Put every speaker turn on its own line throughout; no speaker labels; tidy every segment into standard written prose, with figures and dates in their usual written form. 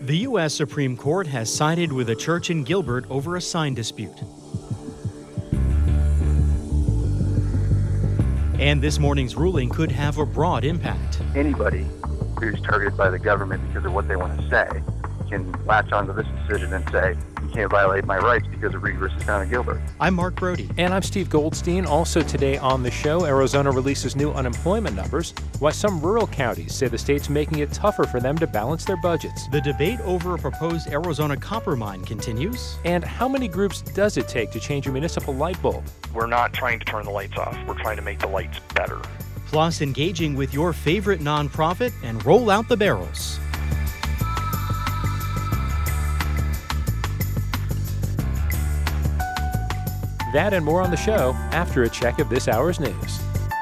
The U.S. Supreme Court has sided with a church in Gilbert over a sign dispute. And this morning's ruling could have a broad impact.
Anybody who's targeted by the government because of what they want to say can latch onto this decision and say, you can't violate my rights because of Reed versus Town of Gilbert.
I'm Mark Brody.
And I'm Steve Goldstein. Also today on the show, Arizona releases new unemployment numbers, why some rural counties say the state's making it tougher for them to balance their budgets.
The debate over a proposed Arizona copper mine continues.
And how many groups does it take to change a municipal light bulb?
We're not trying to turn the lights off. We're trying to make the lights better.
Plus, engaging with your favorite nonprofit and roll out the barrels.
That and more on the show after a check of this hour's news.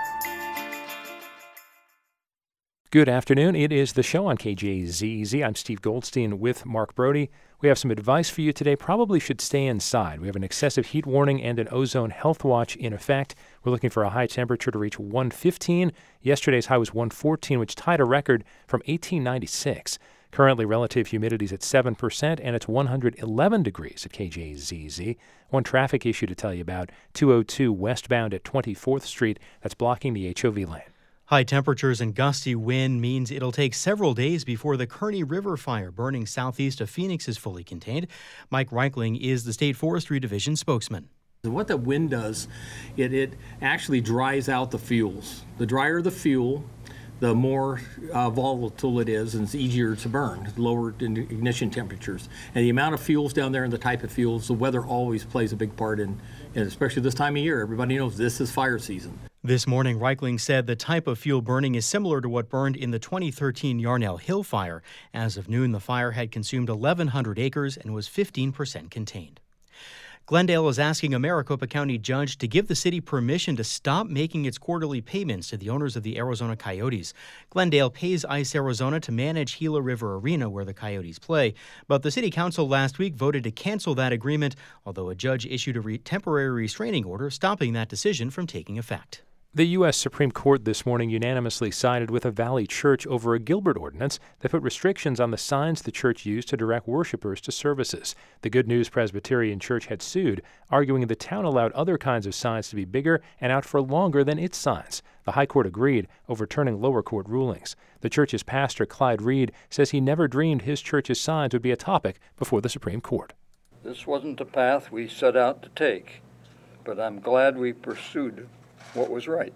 Good afternoon. It is the show on KJZZ. I'm Steve Goldstein with Mark Brody. We have some advice for you today. Probably should stay inside. We have an excessive heat warning and an ozone health watch in effect. We're looking for a high temperature to reach 115. Yesterday's high was 114, which tied a record from 1896. Currently, relative humidity is at 7%, and it's 111 degrees at KJZZ. One traffic issue to tell you about, 202 westbound at 24th Street. That's blocking the HOV lane.
High temperatures and gusty wind means it'll take several days before the Kearney River fire burning southeast of Phoenix is fully contained. Mike Reichling is the State Forestry Division spokesman.
What the wind does, it actually dries out the fuels. The drier the fuel, the more volatile it is, and it's easier to burn, lower ignition temperatures. And the amount of fuels down there and the type of fuels, the weather always plays a big part in, and especially this time of year. Everybody knows this is fire season.
This morning, Reichling said the type of fuel burning is similar to what burned in the 2013 Yarnell Hill fire. As of noon, the fire had consumed 1,100 acres and was 15% contained. Glendale is asking a Maricopa County judge to give the city permission to stop making its quarterly payments to the owners of the Arizona Coyotes. Glendale pays Ice Arizona to manage Gila River Arena, where the Coyotes play, but the city council last week voted to cancel that agreement, although a judge issued a temporary restraining order stopping that decision from taking effect.
The U.S. Supreme Court this morning unanimously sided with a Valley Church over a Gilbert ordinance that put restrictions on the signs the church used to direct worshipers to services. The Good News Presbyterian Church had sued, arguing the town allowed other kinds of signs to be bigger and out for longer than its signs. The High Court agreed, overturning lower court rulings. The church's pastor, Clyde Reed, says he never dreamed his church's signs would be a topic before the Supreme Court.
This wasn't the path we set out to take, but I'm glad we pursued what was right.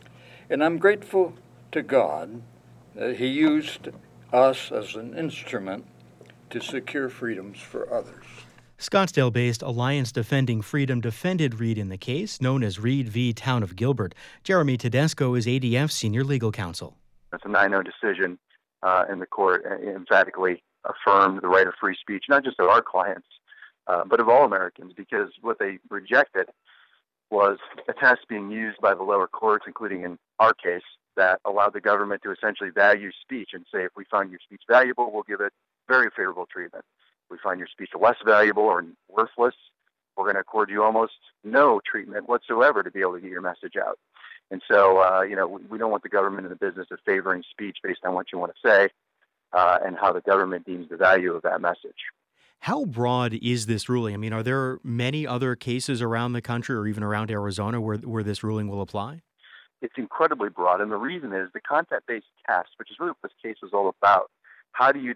And I'm grateful to God that He used us as an instrument to secure freedoms for others.
Scottsdale-based Alliance Defending Freedom defended Reed in the case, known as Reed v. Town of Gilbert. Jeremy Tedesco is ADF's senior legal counsel.
It's a 9-0 decision, and the court emphatically affirmed the right of free speech, not just of our clients, but of all Americans, because what they rejected was a test being used by the lower courts, including in our case, that allowed the government to essentially value speech and say, if we find your speech valuable, we'll give it very favorable treatment. If we find your speech less valuable or worthless, we're going to accord you almost no treatment whatsoever to be able to get your message out. And so, we don't want the government in the business of favoring speech based on what you want to say and how the government deems the value of that message.
How broad is this ruling? I mean, are there many other cases around the country or even around Arizona where this ruling will apply?
It's incredibly broad, and the reason is the content-based test, which is really what this case was all about. How does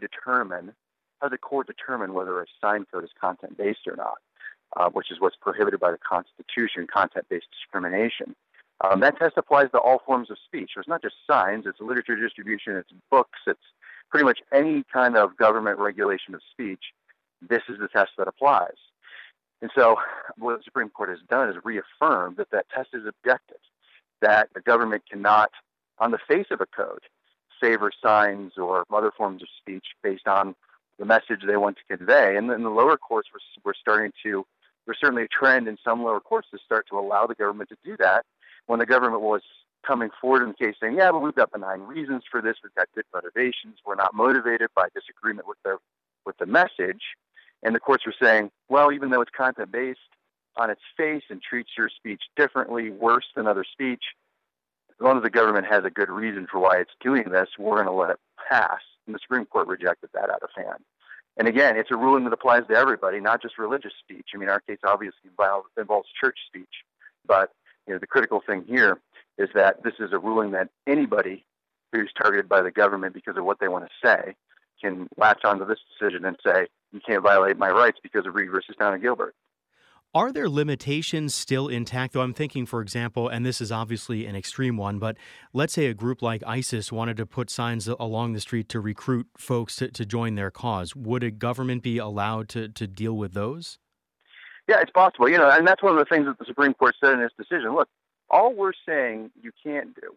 the court determine whether a sign code is content-based or not, which is what's prohibited by the Constitution, content-based discrimination. That test applies to all forms of speech. So it's not just signs, it's literature distribution, it's books, it's pretty much any kind of government regulation of speech. This is the test that applies. And so what the Supreme Court has done is reaffirmed that that test is objective, that the government cannot, on the face of a code, favor signs or other forms of speech based on the message they want to convey. And then the lower courts there's certainly a trend in some lower courts to start to allow the government to do that when the government was coming forward in the case saying, yeah, but we've got benign reasons for this, we've got good motivations, we're not motivated by disagreement with the message. And the courts were saying, well, even though it's content-based on its face and treats your speech differently, worse than other speech, as long as the government has a good reason for why it's doing this, we're going to let it pass. And the Supreme Court rejected that out of hand. And again, it's a ruling that applies to everybody, not just religious speech. I mean, our case obviously involves church speech, but the critical thing here is that this is a ruling that anybody who's targeted by the government because of what they want to say can latch onto this decision and say, you can't violate my rights because of Reed versus Town of Gilbert.
Are there limitations still intact, though? I'm thinking, for example, and this is obviously an extreme one, but let's say a group like ISIS wanted to put signs along the street to recruit folks to join their cause. Would a government be allowed to deal with those?
Yeah, it's possible. And that's one of the things that the Supreme Court said in its decision. Look, all we're saying you can't do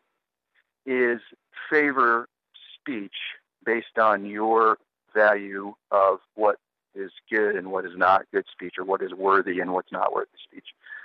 is favor speech based on your value of what is good and what is not good speech, or what is worthy and what's not worthy speech.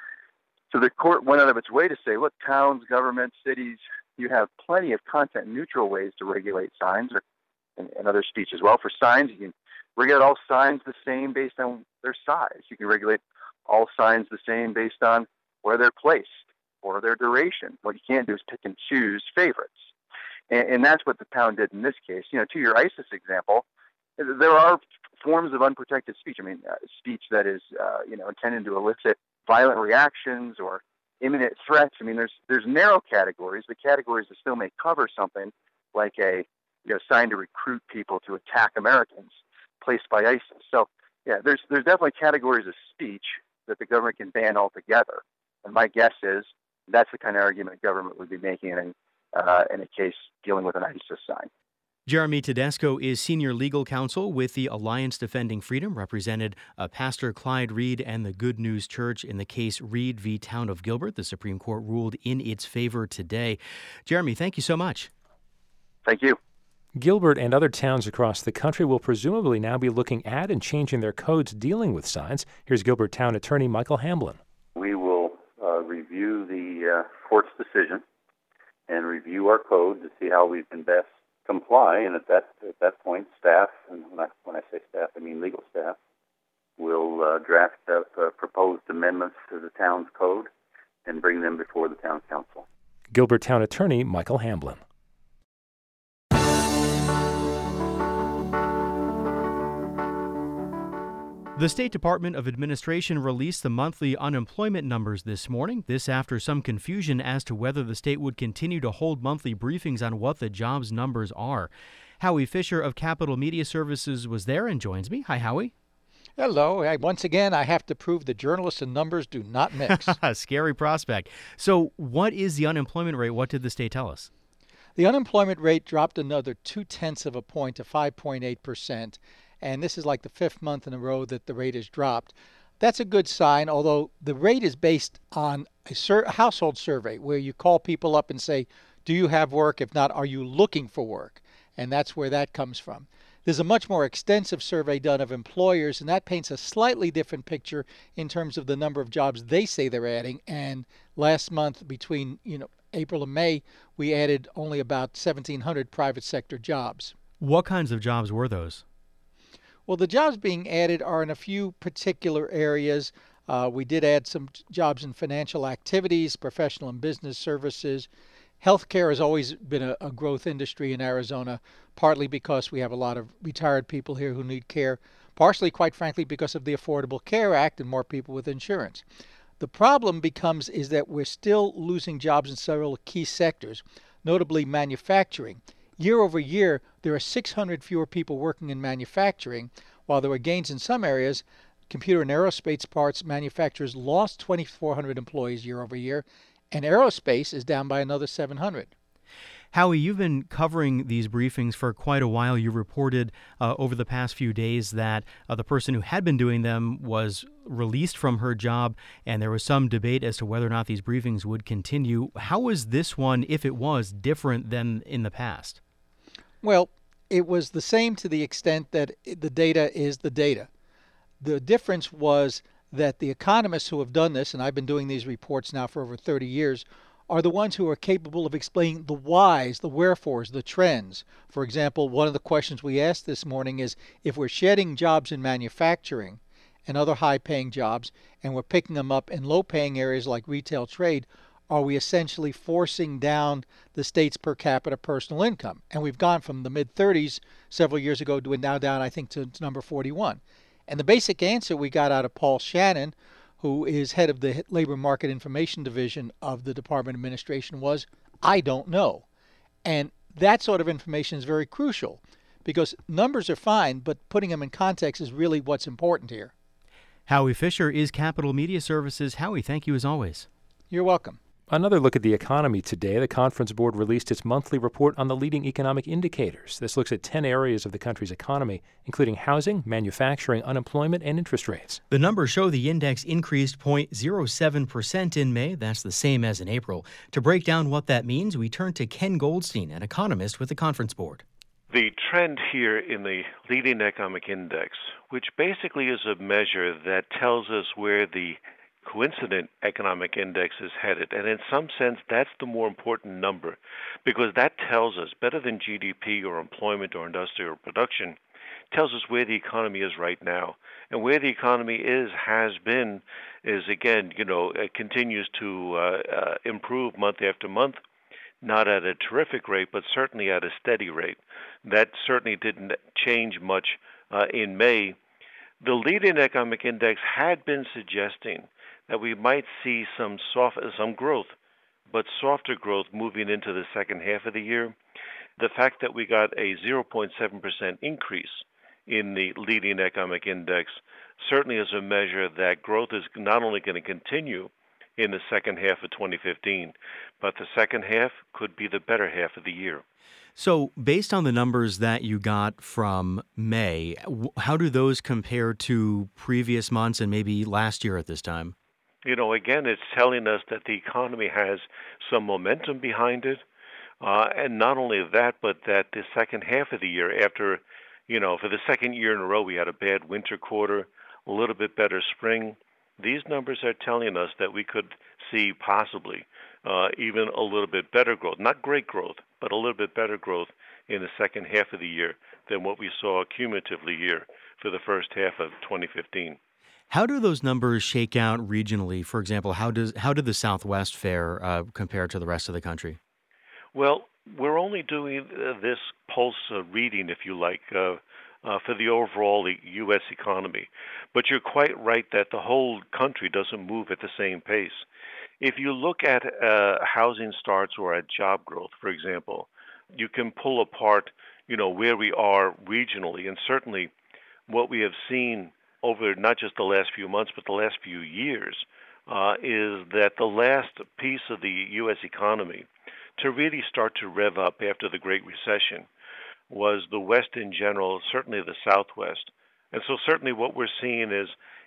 So the court went out of its way to say, look, towns, governments, cities, you have plenty of content-neutral ways to regulate signs and other speech as well. For signs, you can regulate all signs the same based on their size. You can regulate all signs the same based on where they're placed or their duration. What you can't do is pick and choose favorites. And that's what the town did in this case. To your ISIS example, there are forms of unprotected speech. I mean, speech that is, intended to elicit violent reactions or imminent threats. I mean, there's narrow categories, but categories that still may cover something like a sign to recruit people to attack Americans placed by ISIS. So, yeah, there's definitely categories of speech that the government can ban altogether. And my guess is that's the kind of argument government would be making in a case dealing with an ISIS sign.
Jeremy Tedesco is senior legal counsel with the Alliance Defending Freedom, represented Pastor Clyde Reed and the Good News Church in the case Reed v. Town of Gilbert. The Supreme Court ruled in its favor today. Jeremy, thank you so much.
Thank you.
Gilbert and other towns across the country will presumably now be looking at and changing their codes dealing with signs. Here's Gilbert Town Attorney Michael Hamblin.
We will review the court's decision and review our code to see how we can best comply, and at that point, staff, and when I say staff, I mean legal staff, will draft up proposed amendments to the town's code and bring them before the town council.
Gilbert Town Attorney Michael Hamblin.
The State Department of Administration released the monthly unemployment numbers this morning. This after some confusion as to whether the state would continue to hold monthly briefings on what the jobs numbers are. Howie Fisher of Capital Media Services was there and joins me. Hi, Howie.
Hello. Once again, I have to prove the journalists and numbers do not mix.
Scary prospect. So what is the unemployment rate? What did the state tell us?
The unemployment rate dropped another 0.2 of a point to 5.8%. And this is like the fifth month in a row that the rate has dropped. That's a good sign, although the rate is based on a household survey where you call people up and say, do you have work? If not, are you looking for work? And that's where that comes from. There's a much more extensive survey done of employers, and that paints a slightly different picture in terms of the number of jobs they say they're adding. And last month, between April and May, we added only about 1,700 private sector jobs.
What kinds of jobs were those?
Well, the jobs being added are in a few particular areas. We did add some jobs in financial activities, professional and business services. Healthcare has always been a growth industry in Arizona, partly because we have a lot of retired people here who need care, partially, quite frankly, because of the Affordable Care Act and more people with insurance. The problem is that we're still losing jobs in several key sectors, notably manufacturing. Year over year, there are 600 fewer people working in manufacturing. While there were gains in some areas, computer and aerospace parts manufacturers lost 2,400 employees year over year, and aerospace is down by another 700.
Howie, you've been covering these briefings for quite a while. You reported over the past few days that the person who had been doing them was released from her job, and there was some debate as to whether or not these briefings would continue. How was this one, if it was, different than in the past?
Well, it was the same to the extent that the data is the data. The difference was that the economists who have done this, and I've been doing these reports now for over 30 years, are the ones who are capable of explaining the whys, the wherefores, the trends. For example, one of the questions we asked this morning is, if we're shedding jobs in manufacturing and other high-paying jobs, and we're picking them up in low-paying areas like retail trade, are we essentially forcing down the state's per capita personal income? And we've gone from the mid-30s several years ago to now down, I think, to number 41. And the basic answer we got out of Paul Shannon, who is head of the Labor Market Information Division of the Department of Administration, was, I don't know. And that sort of information is very crucial because numbers are fine, but putting them in context is really what's important here.
Howie Fisher is Capital Media Services. Howie, thank you as always.
You're welcome.
Another look at the economy today. The Conference Board released its monthly report on the leading economic indicators. This looks at 10 areas of the country's economy, including housing, manufacturing, unemployment, and interest rates.
The numbers show the index increased 0.07% in May. That's the same as in April. To break down what that means, we turn to Ken Goldstein, an economist with the Conference Board.
The trend here in the leading economic index, which basically is a measure that tells us where the coincident economic index is headed. And in some sense, that's the more important number because that tells us, better than GDP or employment or industrial production, tells us where the economy is right now. And where the economy has been, is again, it continues to improve month after month, not at a terrific rate, but certainly at a steady rate. That certainly didn't change much in May. The leading economic index had been suggesting that we might see some growth, but softer growth moving into the second half of the year. The fact that we got a 0.7% increase in the leading economic index certainly is a measure that growth is not only going to continue in the second half of 2015, but the second half could be the better half of the year.
So based on the numbers that you got from May, how do those compare to previous months and maybe last year at this time?
Again, it's telling us that the economy has some momentum behind it. And not only that, but that the second half of the year, after, for the second year in a row, we had a bad winter quarter, a little bit better spring. These numbers are telling us that we could see possibly even a little bit better growth, not great growth, but a little bit better growth in the second half of the year than what we saw cumulatively here for the first half of 2015.
How do those numbers shake out regionally? For example, how did the Southwest fare compare to the rest of the country?
Well, we're only doing this pulse reading, if you like, for the overall U.S. economy. But you're quite right that the whole country doesn't move at the same pace. If you look at housing starts or at job growth, for example, you can pull apart, where we are regionally. And certainly what we have seen over not just the last few months, but the last few years, is that the last piece of the U.S. economy to really start to rev up after the Great Recession was the West in general, certainly the Southwest. And so certainly what we're seeing is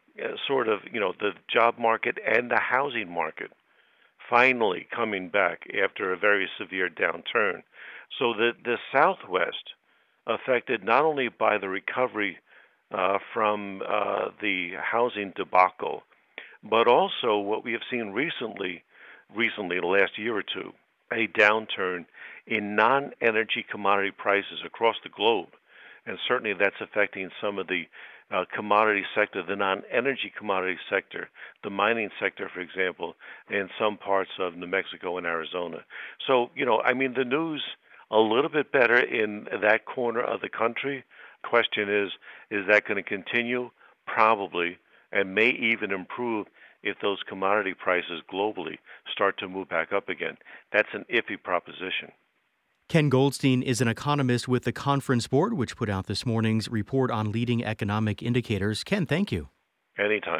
the job market and the housing market finally coming back after a very severe downturn. So the Southwest, affected not only by the recovery from the housing debacle, but also what we have seen recently, the last year or two, a downturn in non-energy commodity prices across the globe. And certainly that's affecting some of the commodity sector, the non-energy commodity sector, the mining sector, for example, in some parts of New Mexico and Arizona. So, the news a little bit better in that corner of the country. Question is that going to continue? Probably, and may even improve if those commodity prices globally start to move back up again. That's an iffy proposition.
Ken Goldstein is an economist with the Conference Board, which put out this morning's report on leading economic indicators. Ken, thank you.
Anytime.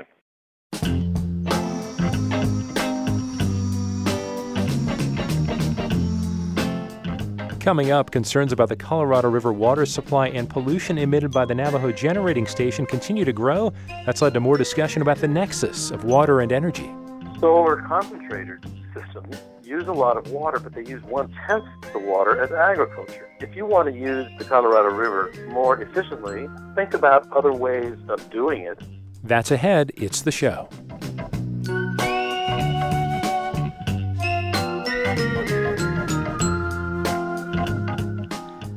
Coming up, concerns about the Colorado River water supply and pollution emitted by the Navajo Generating Station continue to grow. That's led to more discussion about the nexus of water and energy.
Solar concentrator systems use a lot of water, but they use 1/10 the water as agriculture. If you want to use the Colorado River more efficiently, think about other ways of doing it.
That's ahead. It's the show.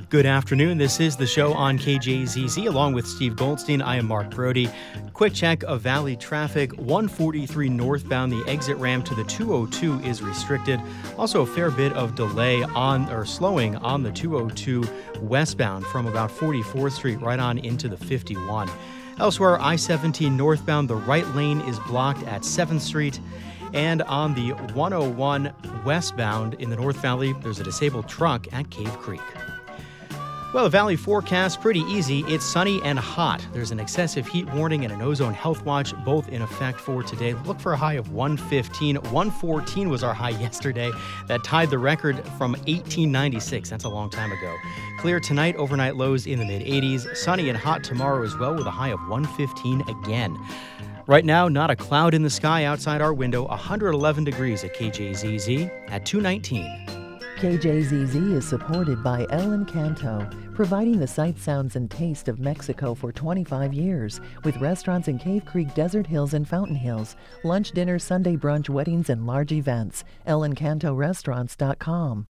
Good afternoon. This is the show on KJZZ. Along with Steve Goldstein, I am Mark Brody. Quick check of Valley traffic. 143 northbound, the exit ramp to the 202 is restricted. Also a fair bit of delay slowing on the 202 westbound from about 44th Street right on into the 51. Elsewhere, I-17 northbound, the right lane is blocked at 7th Street. And on the 101 westbound in the North Valley, there's a disabled truck at Cave Creek. Well, the Valley forecast, pretty easy. It's sunny and hot. There's an excessive heat warning and an ozone health watch, both in effect for today. Look for a high of 115. 114 was our high yesterday. That tied the record from 1896. That's a long time ago. Clear tonight, overnight lows in the mid-80s. Sunny and hot tomorrow as well with a high of 115 again. Right now, not a cloud in the sky outside our window. 111 degrees at KJZZ at 219.
KJZZ is supported by El Encanto, providing the sights, sounds, and taste of Mexico for 25 years, with restaurants in Cave Creek, Desert Hills, and Fountain Hills, lunch, dinner, Sunday brunch, weddings, and large events. ElEncantoRestaurants.com.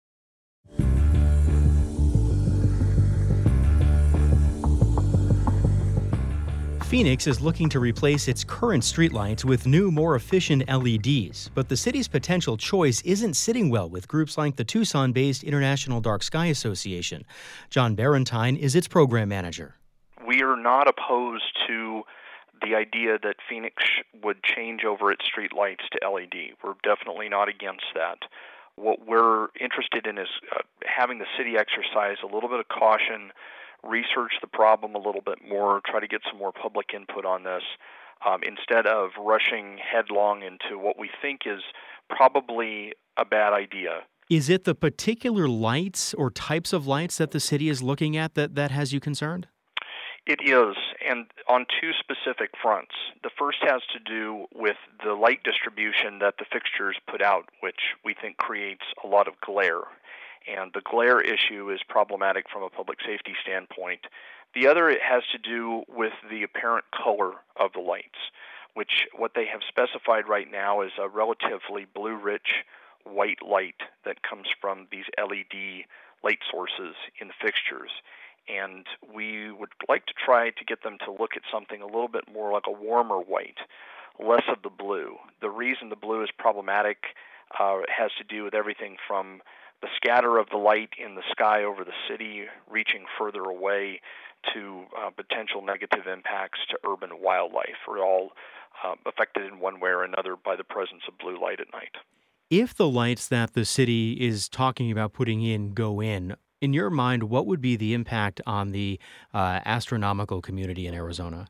Phoenix is looking to replace its current streetlights with new, more efficient LEDs, but the city's potential choice isn't sitting well with groups like the Tucson-based International Dark Sky Association. John Barentine is its program manager.
We are not opposed to the idea that Phoenix would change over its streetlights to LED. We're definitely not against that. What we're interested in is having the city exercise a little bit of caution, research the problem a little bit more, try to get some more public input on this, instead of rushing headlong into what we think is probably a bad idea.
Is it the particular lights or types of lights that the city is looking at that has you concerned?
It is, and on two specific fronts. The first has to do with the light distribution that the fixtures put out, which we think creates a lot of glare. And the glare issue is problematic from a public safety standpoint. The other has to do with the apparent color of the lights, which what they have specified right now is a relatively blue-rich white light that comes from these LED light sources in the fixtures. And we would like to try to get them to look at something a little bit more like a warmer white, less of the blue. The reason the blue is problematic has to do with everything from the scatter of the light in the sky over the city reaching further away to potential negative impacts to urban wildlife are all affected in one way or another by the presence of blue light at night.
If the lights that the city is talking about putting in go in your mind, what would be the impact on the astronomical community in Arizona?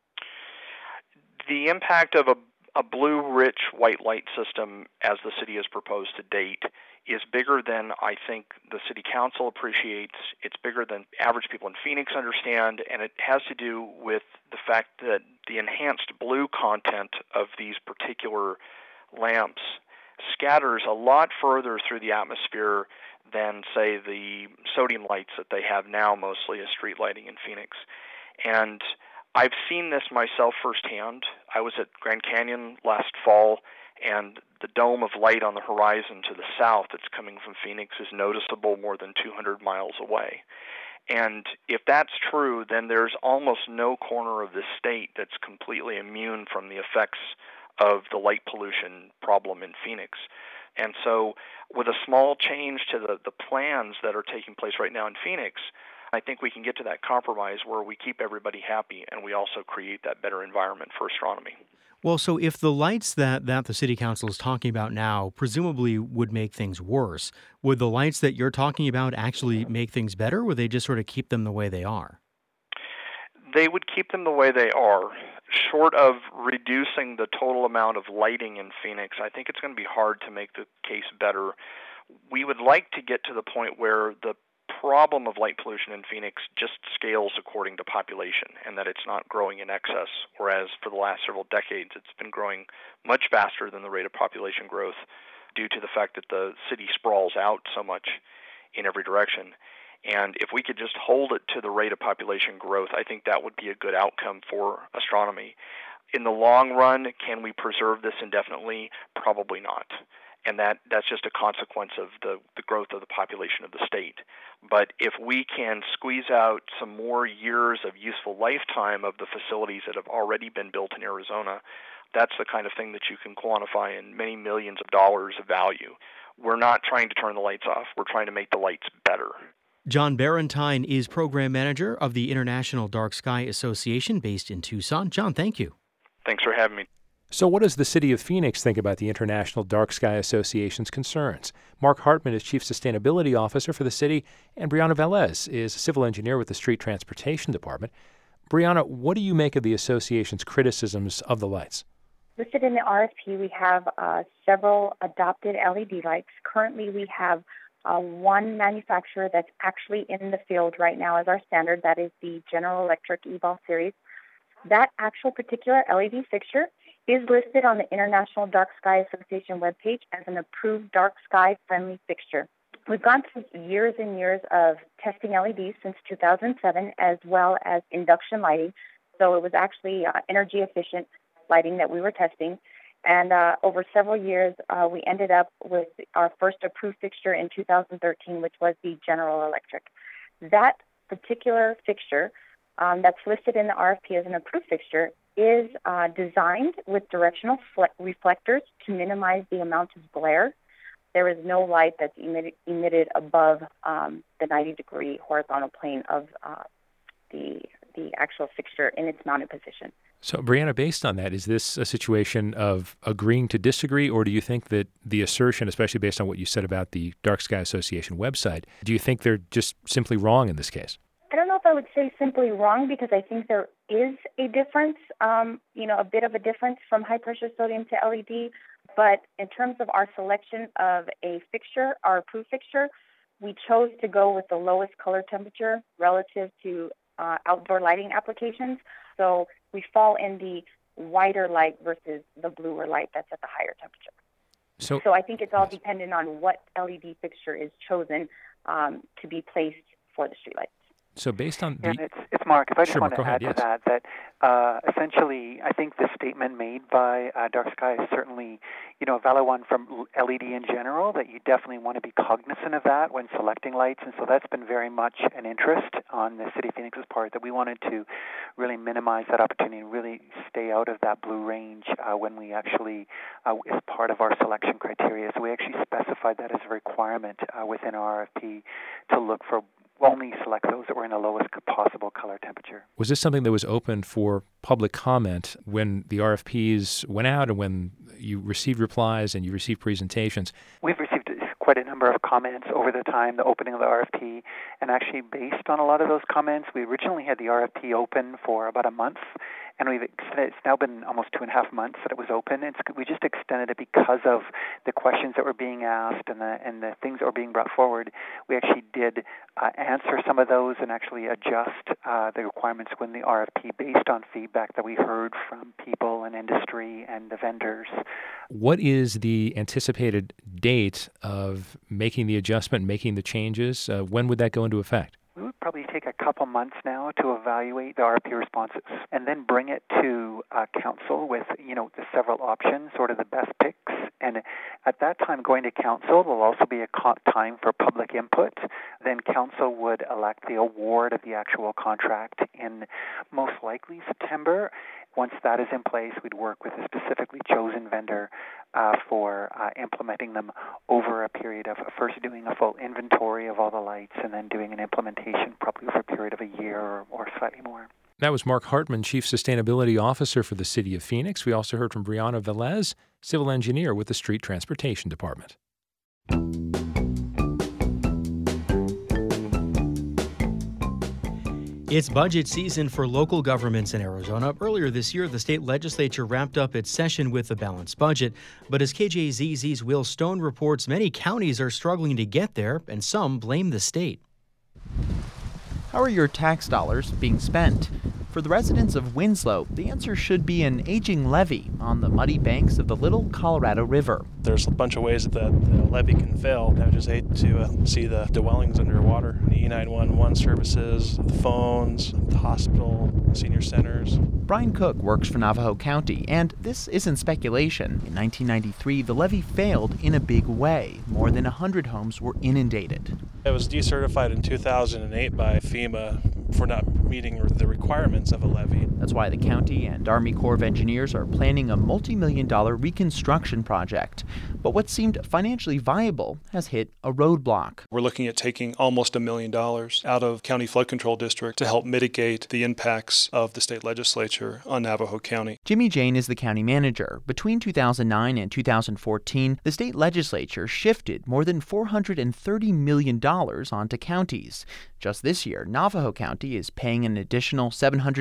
The impact of a blue-rich white light system, as the city has proposed to date, is bigger than I think the city council appreciates. It's bigger than average people in Phoenix understand, and it has to do with the fact that the enhanced blue content of these particular lamps scatters a lot further through the atmosphere than, say, the sodium lights that they have now, mostly as street lighting in Phoenix. And I've seen this myself firsthand. I was at Grand Canyon last fall, and the dome of light on the horizon to the south that's coming from Phoenix is noticeable more than 200 miles away. And if that's true, then there's almost no corner of the state that's completely immune from the effects of the light pollution problem in Phoenix. And so with a small change to the plans that are taking place right now in Phoenix, I think we can get to that compromise where we keep everybody happy and we also create that better environment for astronomy.
Well, so if the lights that the city council is talking about now presumably would make things worse, would the lights that you're talking about actually make things better, or would they just sort of keep them the way they are?
They would keep them the way they are. Short of reducing the total amount of lighting in Phoenix, I think it's going to be hard to make the case better. We would like to get to the point where the problem of light pollution in Phoenix just scales according to population and that it's not growing in excess, whereas for the last several decades it's been growing much faster than the rate of population growth due to the fact that the city sprawls out so much in every direction. And if we could just hold it to the rate of population growth, I think that would be a good outcome for astronomy. In the long run, can we preserve this indefinitely? Probably not. and that's just a consequence of the growth of the population of the state. But if we can squeeze out some more years of useful lifetime of the facilities that have already been built in Arizona, that's the kind of thing that you can quantify in many millions of dollars of value. We're not trying to turn the lights off. We're trying to make the lights better.
John Barentine is program manager of the International Dark Sky Association based in Tucson. John, thank you.
Thanks for having me.
So what does the city of Phoenix think about the International Dark Sky Association's concerns? Mark Hartman is Chief Sustainability Officer for the city, and Brianna Velez is a civil engineer with the Street Transportation Department. Brianna, what do you make of the association's criticisms of the lights?
Listed in the RFP, we have several adopted LED lights. Currently, we have one manufacturer that's actually in the field right now as our standard. That is the General Electric EVOL series. That actual particular LED fixture is listed on the International Dark Sky Association webpage as an approved dark sky friendly fixture. We've gone through years and years of testing LEDs since 2007, as well as induction lighting. So it was actually energy efficient lighting that we were testing. And over several years, we ended up with our first approved fixture in 2013, which was the General Electric. That particular fixture that's listed in the RFP as an approved fixture is designed with directional reflectors to minimize the amount of glare. There is no light that's emitted above the 90-degree horizontal plane of the actual fixture in its mounted position.
So, Brianna, based on that, is this a situation of agreeing to disagree, or do you think that the assertion, especially based on what you said about the Dark Sky Association website, do you think they're just simply wrong in this case?
I don't know if I would say simply wrong, because I think there is a difference, a bit of a difference from high-pressure sodium to LED. But in terms of our selection of a fixture, our approved fixture, we chose to go with the lowest color temperature relative to outdoor lighting applications. So we fall in the whiter light versus the bluer light that's at the higher temperature. So I think it's all dependent on what LED fixture is chosen to be placed for the streetlights.
So based on
it's Mark. If I just want to add to that essentially, I think the statement made by Dark Sky is certainly, a valid one from LED in general, that you definitely want to be cognizant of that when selecting lights. And so that's been very much an interest on the City of Phoenix's part, that we wanted to really minimize that opportunity and really stay out of that blue range when we actually, as part of our selection criteria. So we actually specified that as a requirement within our RFP to look for only select those that were in the lowest possible color temperature.
Was this something that was open for public comment when the RFPs went out and when you received replies and you received presentations?
We've received quite a number of comments over the time, the opening of the RFP, and actually based on a lot of those comments, we originally had the RFP open for about a month, and it's now been almost 2.5 months that it was open. We just extended it because of the questions that were being asked and the things that were being brought forward. We actually did answer some of those and actually adjust the requirements when the RFP based on feedback that we heard from people and industry and the vendors.
What is the anticipated date of making the adjustment, making the changes? When would that go into effect?
We would probably take a couple months now to evaluate the RFP responses and then bring it to council with, the several options, sort of the best picks. And at that time, going to council, there'll also be a time for public input. Then council would elect the award of the actual contract in most likely September. Once that is in place, we'd work with a specifically chosen vendor for implementing them over a period of first doing a full inventory of all the lights and then doing an implementation probably over a period of a year or slightly more.
That was Mark Hartman, Chief Sustainability Officer for the City of Phoenix. We also heard from Brianna Velez, Civil Engineer with the Street Transportation Department.
It's budget season for local governments in Arizona. Earlier this year, the state legislature wrapped up its session with a balanced budget. But as KJZZ's Will Stone reports, many counties are struggling to get there, and some blame the state.
How are your tax dollars being spent? For the residents of Winslow, the answer should be an aging levee on the muddy banks of the Little Colorado River.
There's a bunch of ways that the levee can fail. I just hate to see the dwellings underwater, the E911 services, the phones, the hospital, senior centers.
Brian Cook works for Navajo County, and this isn't speculation. In 1993, the levee failed in a big way. More than 100 homes were inundated.
It was decertified in 2008 by FEMA for not meeting the requirements of a levee.
That's why the county and Army Corps of Engineers are planning a multi-million-dollar reconstruction project. But what seemed financially viable has hit a roadblock.
We're looking at taking almost $1 million out of County Flood Control District to help mitigate the impacts of the state legislature on Navajo County.
Jimmy Jane is the county manager. Between 2009 and 2014, the state legislature shifted more than $430 million onto counties. Just this year, Navajo County is paying an additional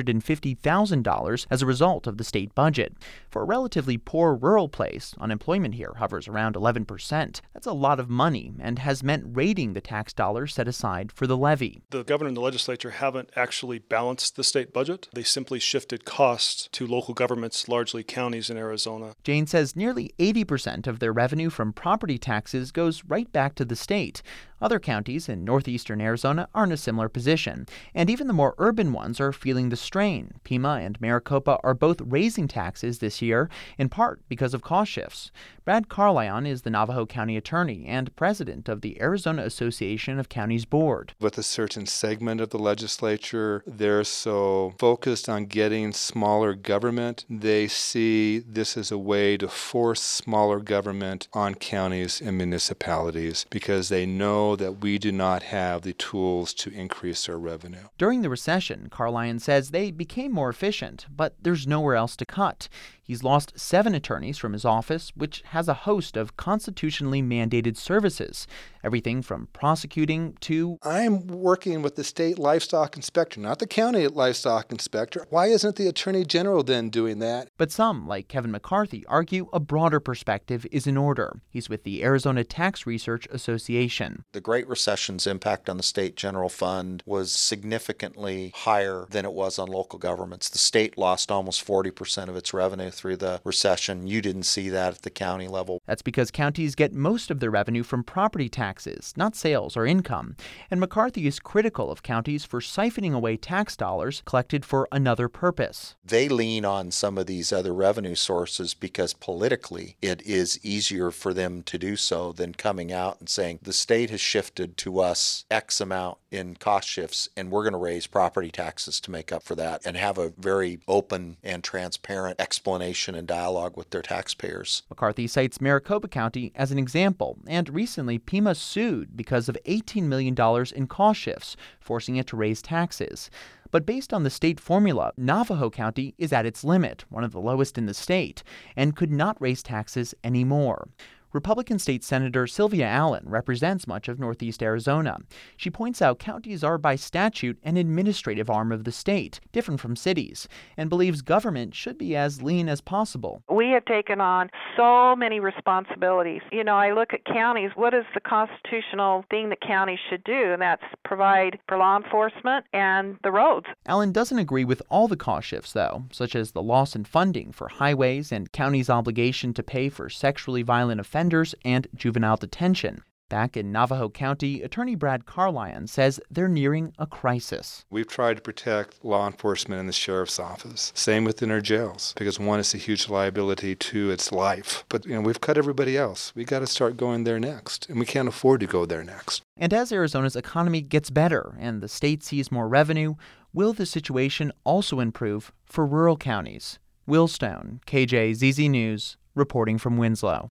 $750,000 as a result of the state budget. For a relatively poor rural place, unemployment here hovers around 11%. That's a lot of money and has meant raiding the tax dollars set aside for the levee.
The governor and the legislature haven't actually balanced the state budget. They simply shifted costs to local governments, largely counties in Arizona.
Jane says nearly 80% of their revenue from property taxes goes right back to the state. Other counties in northeastern Arizona are in a similar position, and even the more urban ones are feeling the strain. Pima and Maricopa are both raising taxes this year, in part because of cost shifts. Brad Carlion is the Navajo County attorney and president of the Arizona Association of Counties Board.
With a certain segment of the legislature, they're so focused on getting smaller government, they see this as a way to force smaller government on counties and municipalities because they know that we do not have the tools to increase our revenue.
During the recession, Carlion says they became more efficient, but there's nowhere else to cut. He's lost 7 attorneys from his office, which has a host of constitutionally mandated services, everything from prosecuting to...
I'm working with the state livestock inspector, not the county livestock inspector. Why isn't the attorney general then doing that?
But some, like Kevin McCarthy, argue a broader perspective is in order. He's with the Arizona Tax Research Association.
The Great Recession's impact on the state general fund was significantly higher than it was on local governments. The state lost almost 40% of its revenue through the recession. You didn't see that at the county level.
That's because counties get most of their revenue from property taxes, not sales or income. And McCarthy is critical of counties for siphoning away tax dollars collected for another purpose.
They lean on some of these other revenue sources because politically it is easier for them to do so than coming out and saying the state has shifted to us X amount in cost shifts and we're going to raise property taxes to make up for that and have a very open and transparent explanation and dialogue with their taxpayers.
McCarthy cites Maricopa County as an example, and recently Pima sued because of $18 million in cost shifts, forcing it to raise taxes. But based on the state formula, Navajo County is at its limit, one of the lowest in the state, and could not raise taxes anymore. Republican State Senator Sylvia Allen represents much of northeast Arizona. She points out counties are by statute an administrative arm of the state, different from cities, and believes government should be as lean as possible.
We have taken on so many responsibilities. You know, I look at counties, what is the constitutional thing that counties should do? And that's provide for law enforcement and the roads.
Allen doesn't agree with all the cost shifts, though, such as the loss in funding for highways and counties' obligation to pay for sexually violent offenders and juvenile detention. Back in Navajo County, Attorney Brad Carlion says they're nearing a crisis.
We've tried to protect law enforcement in the sheriff's office. Same within our jails, because one, it's a huge liability, two, it's life. But we've cut everybody else. We got to start going there next, and we can't afford to go there next.
And as Arizona's economy gets better and the state sees more revenue, will the situation also improve for rural counties? Will Stone, KJZZ News, reporting from Winslow.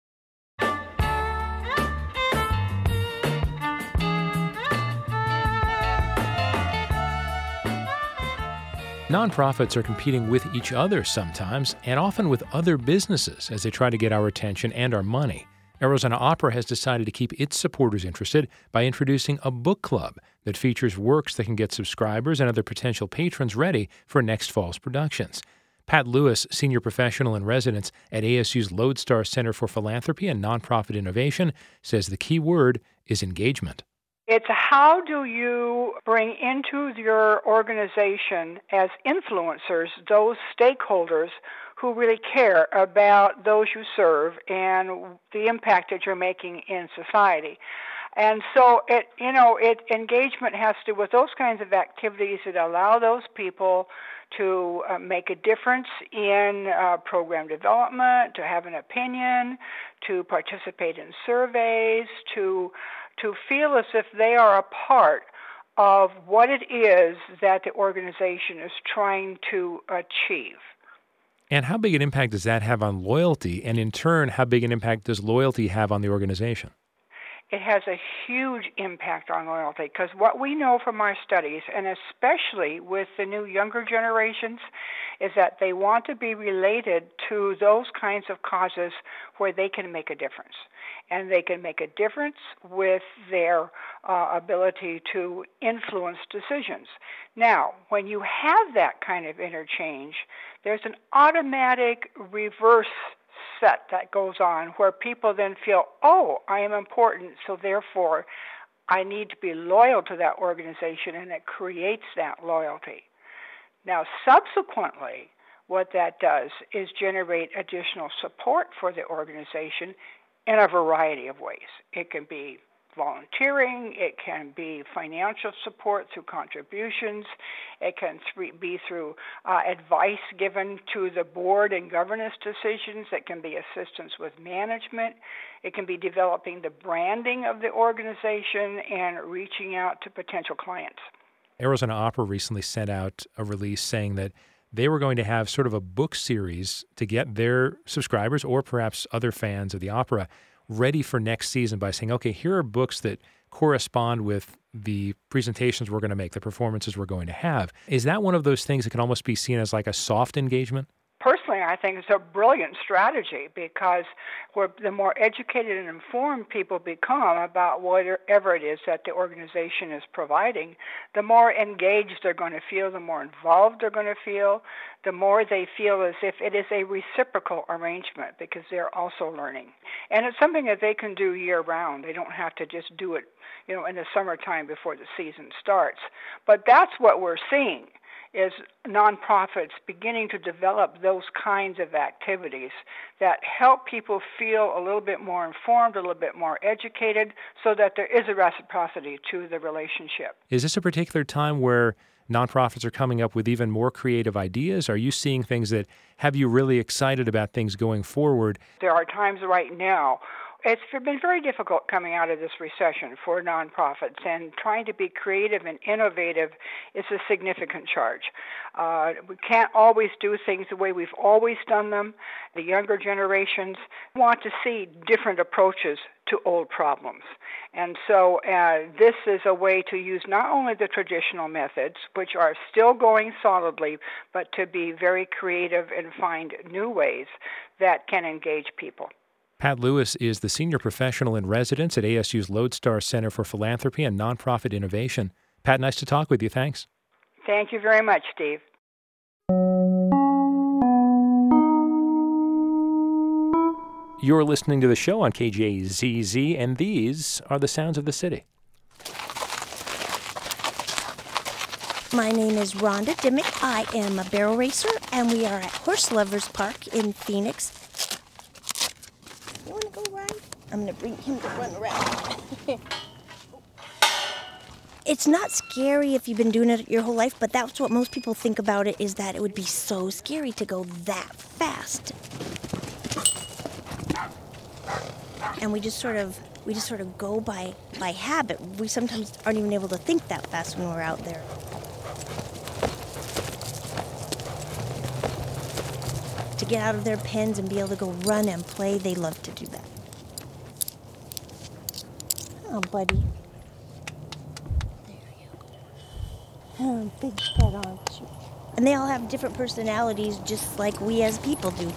Nonprofits are competing with each other sometimes, and often with other businesses as they try to get our attention and our money. Arizona Opera has decided to keep its supporters interested by introducing a book club that features works that can get subscribers and other potential patrons ready for next fall's productions. Pat Lewis, senior professional in residence at ASU's Lodestar Center for Philanthropy and Nonprofit Innovation, says the key word is engagement.
It's how do you bring into your organization as influencers those stakeholders who really care about those you serve and the impact that you're making in society. And so engagement has to do with those kinds of activities that allow those people to make a difference in program development, to have an opinion, to participate in surveys, to feel as if they are a part of what it is that the organization is trying to achieve.
And how big an impact does that have on loyalty? And in turn, how big an impact does loyalty have on the organization?
It has a huge impact on loyalty because what we know from our studies, and especially with the new younger generations, is that they want to be related to those kinds of causes where they can make a difference. And they can make a difference with their ability to influence decisions. Now, when you have that kind of interchange, there's an automatic reverse set that goes on where people then feel, oh, I am important, so therefore I need to be loyal to that organization, and it creates that loyalty. Now, subsequently, what that does is generate additional support for the organization in a variety of ways. It can be volunteering, it can be financial support through contributions, it can be through advice given to the board and governance decisions, it can be assistance with management, it can be developing the branding of the organization and reaching out to potential clients.
Arizona Opera recently sent out a release saying that they were going to have sort of a book series to get their subscribers or perhaps other fans of the opera ready for next season by saying, okay, here are books that correspond with the presentations we're going to make, the performances we're going to have. Is that one of those things that can almost be seen as like a soft engagement?
Personally, I think it's a brilliant strategy because the more educated and informed people become about whatever it is that the organization is providing, the more engaged they're going to feel, the more involved they're going to feel, the more they feel as if it is a reciprocal arrangement because they're also learning. And it's something that they can do year-round. They don't have to just do it, in the summertime before the season starts. But that's what we're seeing, is nonprofits beginning to develop those kinds of activities that help people feel a little bit more informed, a little bit more educated, so that there is a reciprocity to the relationship.
Is this a particular time where nonprofits are coming up with even more creative ideas? Are you seeing things that have you really excited about things going forward?
There are times right now. It's been very difficult coming out of this recession for nonprofits, and trying to be creative and innovative is a significant charge. We can't always do things the way we've always done them. The younger generations want to see different approaches to old problems. And so this is a way to use not only the traditional methods, which are still going solidly, but to be very creative and find new ways that can engage people.
Pat Lewis is the Senior Professional in Residence at ASU's Lodestar Center for Philanthropy and Nonprofit Innovation. Pat, nice to talk with you. Thanks.
Thank you very much, Steve.
You're listening to the show on KJZZ, and these are the sounds of the city.
My name is Rhonda Dimmick. I am a barrel racer, and we are at Horse Lovers Park in Phoenix. You want to go ride? I'm going to bring him to run around. It's not scary if you've been doing it your whole life, but that's what most people think about it, is that it would be so scary to go that fast. And we just sort of go by habit. We sometimes aren't even able to think that fast when we're out there. To get out of their pens and be able to go run and play, they love to do that. Oh, buddy. There you go. Oh, big pet, aren't you? And they all have different personalities, just like we as people do.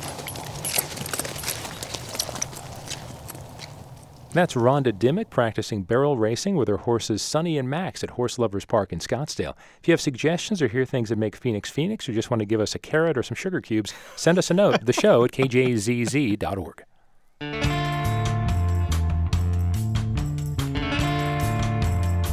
That's Rhonda Dimmick practicing barrel racing with her horses Sunny and Max at Horse Lovers Park in Scottsdale. If you have suggestions or hear things that make Phoenix Phoenix, or just want to give us a carrot or some sugar cubes, send us a note, the show at kjzz.org.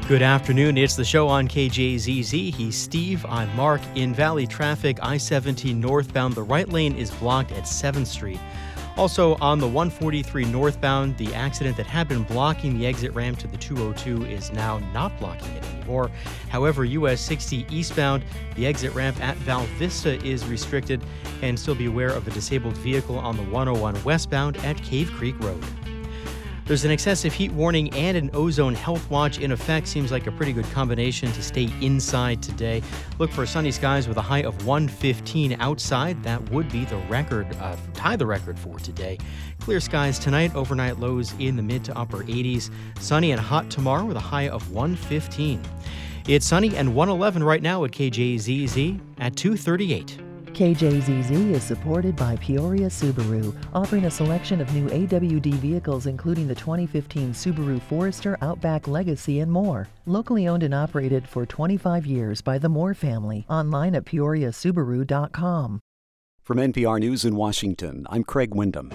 Good afternoon. It's the show on KJZZ. He's Steve. I'm Mark. In Valley traffic, I-17 northbound, the right lane is blocked at 7th Street. Also on the 143 northbound, the accident that had been blocking the exit ramp to the 202 is now not blocking it anymore. However, US 60 eastbound, the exit ramp at Val Vista is restricted, and still be aware of a disabled vehicle on the 101 westbound at Cave Creek Road. There's an excessive heat warning and an ozone health watch in effect. Seems like a pretty good combination to stay inside today. Look for sunny skies with a high of 115 outside. That would be the record, tie the record for today. Clear skies tonight, overnight lows in the mid to upper 80s. Sunny and hot tomorrow with a high of 115. It's sunny and 111 right now at KJZZ at 238.
KJZZ is supported by Peoria Subaru, offering a selection of new AWD vehicles including the 2015 Subaru Forester, Outback Legacy, and more. Locally owned and operated for 25 years by the Moore family. Online at peoriasubaru.com.
From NPR News in Washington, I'm Craig Wyndham.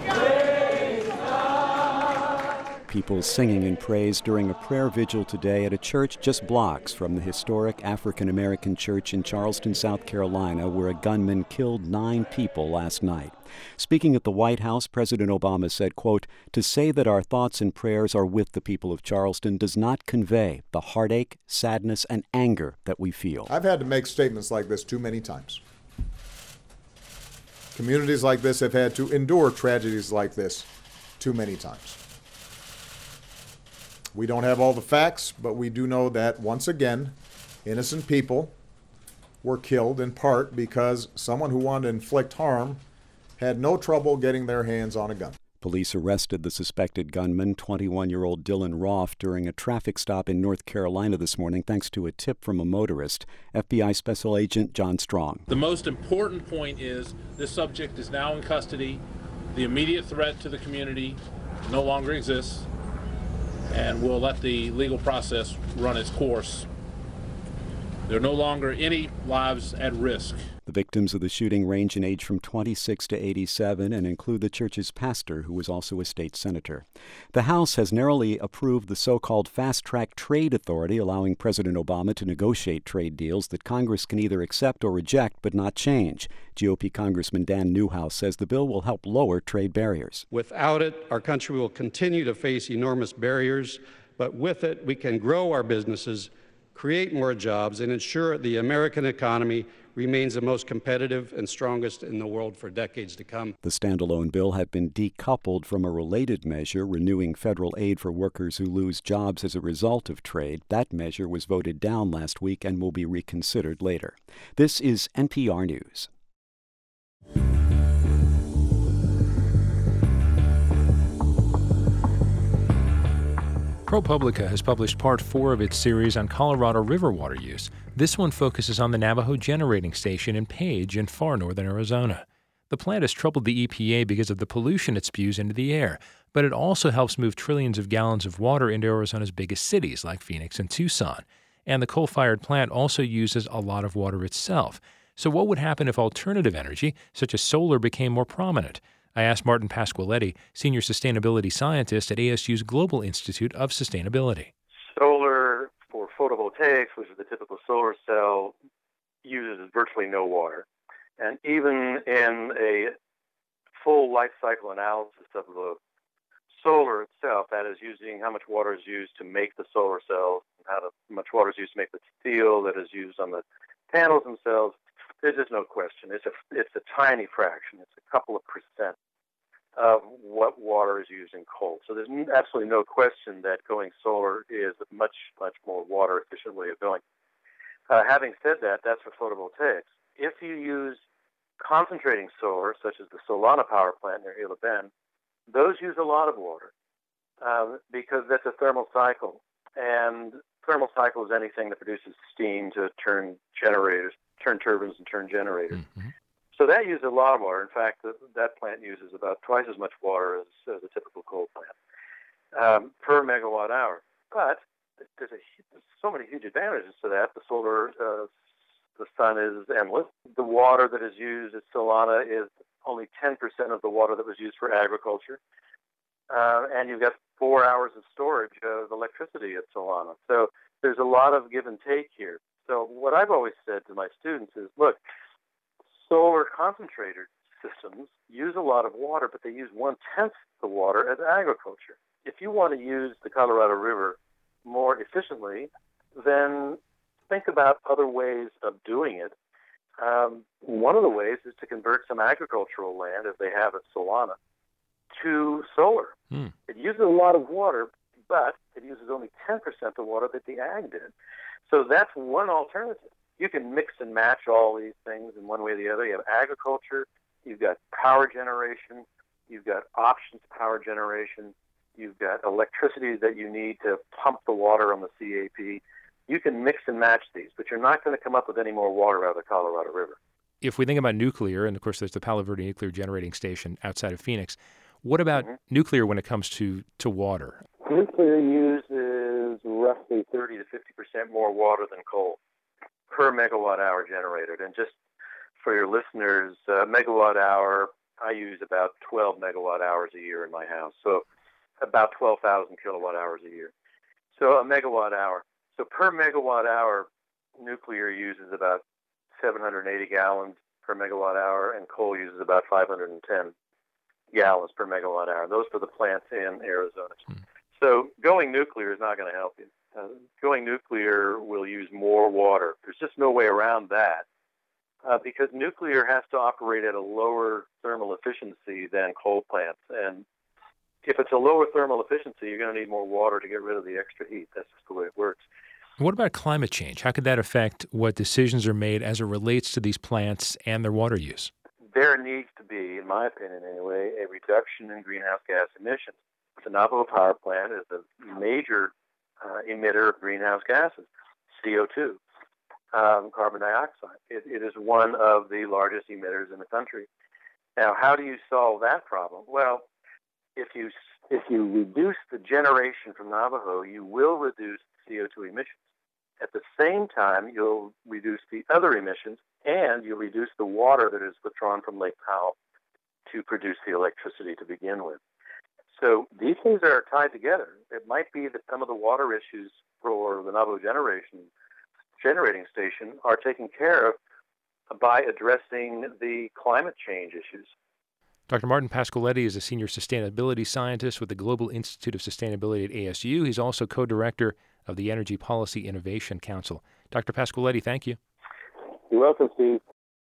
People singing in praise during a prayer vigil today at a church just blocks from the historic African American church in Charleston, South Carolina, where a gunman killed 9 people last night. Speaking at the White House, President Obama said, quote, "To say that our thoughts and prayers are with the people of Charleston does not convey the heartache, sadness, and anger that we feel."
I've had to make statements like this too many times. Communities like this have had to endure tragedies like this too many times. We don't have all the facts, but we do know that, once again, innocent people were killed in part because someone who wanted to inflict harm had no trouble getting their hands on a gun.
Police arrested the suspected gunman, 21-year-old Dylan Roth, during a traffic stop in North Carolina this morning, thanks to a tip from a motorist. FBI Special Agent John Strong.
The most important point is this subject is now in custody. The immediate threat to the community no longer exists, and we'll let the legal process run its course. There are no longer any lives at risk.
The victims of the shooting range in age from 26 to 87 and include the church's pastor, who was also a state senator. The House has narrowly approved the so-called Fast-Track Trade Authority, allowing President Obama to negotiate trade deals that Congress can either accept or reject but not change. GOP Congressman Dan Newhouse says the bill will help lower trade barriers.
Without it, our country will continue to face enormous barriers, but with it, we can grow our businesses, create more jobs, and ensure the American economy remains the most competitive and strongest in the world for decades to come.
The standalone bill had been decoupled from a related measure renewing federal aid for workers who lose jobs as a result of trade. That measure was voted down last week and will be reconsidered later. This is NPR News.
ProPublica has published part 4 of its series on Colorado River water use. This one focuses on the Navajo Generating Station in Page in far northern Arizona. The plant has troubled the EPA because of the pollution it spews into the air, but it also helps move trillions of gallons of water into Arizona's biggest cities like Phoenix and Tucson. And the coal-fired plant also uses a lot of water itself. So what would happen if alternative energy, such as solar, became more prominent? I asked Martin Pasqualetti, Senior Sustainability Scientist at ASU's Global Institute of Sustainability.
Solar for photovoltaics, which is the typical solar cell, uses virtually no water. And even in a full life cycle analysis of the solar itself, that is using how much water is used to make the solar cells, how much water is used to make the steel that is used on the panels themselves, there's just no question. It's a tiny fraction. It's a couple of percent of what water is used in coal. So there's absolutely no question that going solar is a much, much more water-efficient way of going. Having said that, that's for photovoltaics. If you use concentrating solar, such as the Solana power plant near Gila Bend, those use a lot of water because that's a thermal cycle. And thermal cycle is anything that produces steam to turn generators, turn turbines and turn generators. Mm-hmm. So that uses a lot of water. In fact, that plant uses about twice as much water as a typical coal plant per megawatt hour. But there's so many huge advantages to that. The solar, the sun is endless. The water that is used at Solana is only 10% of the water that was used for agriculture. And you've got 4 hours of storage of electricity at Solana. So there's a lot of give and take here. So what I've always said to my students is, look, solar concentrator systems use a lot of water, but they use 1/10 the water as agriculture. If you want to use the Colorado River more efficiently, then think about other ways of doing it. One of the ways is to convert some agricultural land, as they have at Solana, to solar. It uses a lot of water, but it uses only 10% the water that the ag did. So that's one alternative. You can mix and match all these things in one way or the other. You have agriculture, you've got power generation, you've got options power generation, you've got electricity that you need to pump the water on the CAP. You can mix and match these, but you're not going to come up with any more water out of the Colorado River.
If we think about nuclear, and of course there's the Palo Verde Nuclear Generating Station outside of Phoenix, what about nuclear when it comes to water?
Nuclear uses roughly 30 to 50% more water than coal per megawatt hour generated. And just for your listeners, megawatt hour, I use about 12 megawatt hours a year in my house. So about 12,000 kilowatt hours a year. So a megawatt hour. So per megawatt hour, nuclear uses about 780 gallons per megawatt hour, and coal uses about 510 gallons per megawatt hour. Those for the plants in Arizona. So going nuclear is not going to help you. Going nuclear will use more water. There's just no way around that because nuclear has to operate at a lower thermal efficiency than coal plants. And if it's a lower thermal efficiency, you're going to need more water to get rid of the extra heat. That's just the way it works.
What about climate change? How could that affect what decisions are made as it relates to these plants and their water use?
There needs to be, in my opinion anyway, a reduction in greenhouse gas emissions. The Navajo Power Plant is a major emitter of greenhouse gases, CO2, carbon dioxide. It is one of the largest emitters in the country. Now, how do you solve that problem? Well, if you reduce the generation from Navajo, you will reduce CO2 emissions. At the same time, you'll reduce the other emissions, and you'll reduce the water that is withdrawn from Lake Powell to produce the electricity to begin with. So these things are tied together. It might be that some of the water issues for the Navajo generating station are taken care of by addressing the climate change issues.
Dr. Martin Pascoletti is a senior sustainability scientist with the Global Institute of Sustainability at ASU. He's also co-director of the Energy Policy Innovation Council. Dr. Pascoletti, thank you.
You're welcome, Steve.